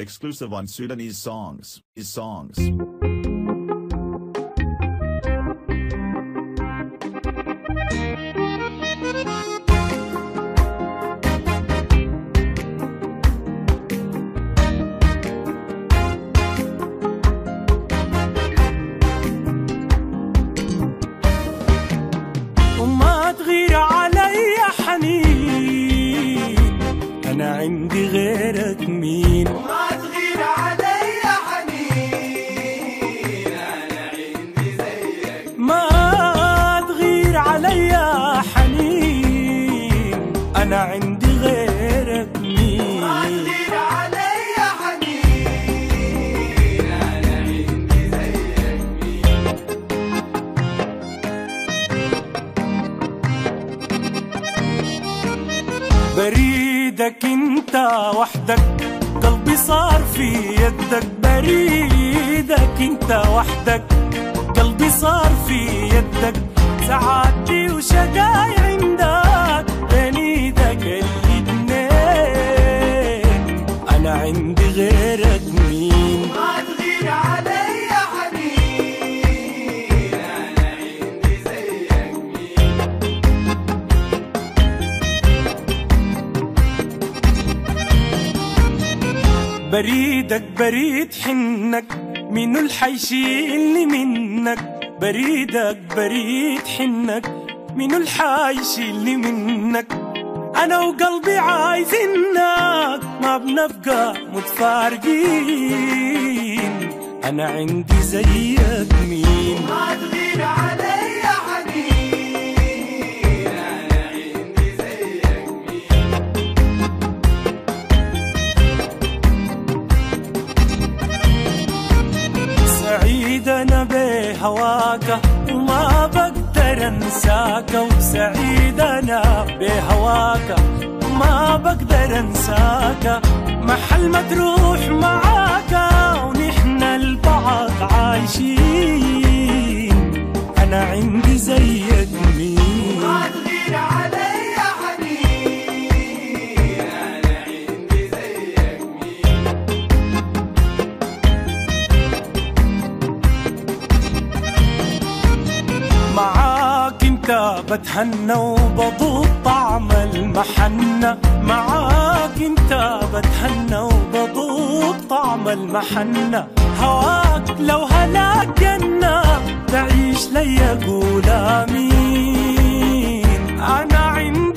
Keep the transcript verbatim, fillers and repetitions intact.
Exclusive on Sudanese songs. Is songs. وما تغير علي حنين، أنا عندي غيرك مين؟ وما تغير علي حنين، أنا عندي زيك. ما تغير علي حنين، أنا عندي غيرك مين؟ ما تغير علي حنين، أنا عندي زيك مين؟ بريدك انت وحدك، قلبي صار في يدك. بريدك انت وحدك، قلبي صار في يدك. سعادتي وشقاي عندك بين ايدك الاتنين، انا عندي غيرك مين؟ ما تغير علي حنين، أنا عندي زيك مين؟ بريدك بريد حنك، مين الحيشيلني منك؟ بريدك بريد حنك، مين الحيشيلني منك؟ أنا وقلبي عايزينك، ما بنبقى متفارقين، أنا عندي زيك مين؟ ما تغير علي حنين، أنا عندي زيك مين؟ سعيد أنا بهواك وما بقدر أنساك، وسعيد أنا بهواك وما بقدر أنساك. محل ما تروح معاك ونحن البعض عايشين، أنا عندي زيك مين؟ ما تغير علي حنين، أنا عندي زيك مين؟ معاك انت بتهنى وبذوق طعم المحنة. معاك انت بتهنى وبذوق طعم المحنة. هواك لو هلاك جنة، تعيش لي قول آمين. أنا عندي